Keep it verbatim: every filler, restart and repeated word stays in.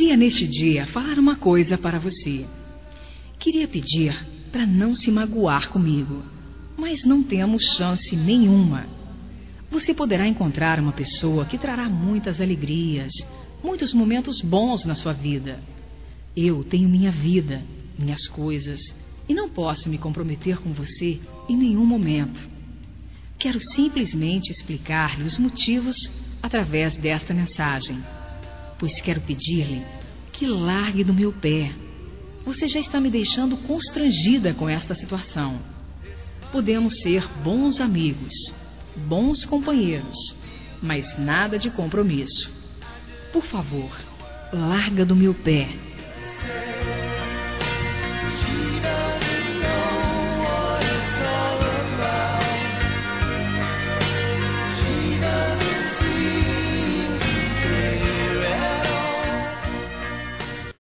Queria neste dia falar uma coisa para você. Queria pedir para não se magoar comigo, mas não temos chance nenhuma. Você poderá encontrar uma pessoa que trará muitas alegrias, muitos momentos bons na sua vida. Eu tenho minha vida, minhas coisas, e não posso me comprometer com você em nenhum momento. Quero simplesmente explicar-lhe os motivos através desta mensagem, pois quero pedir-lhe que largue do meu pé. Você já está me deixando constrangida com esta situação. Podemos ser bons amigos, bons companheiros, mas nada de compromisso. Por favor, larga do meu pé.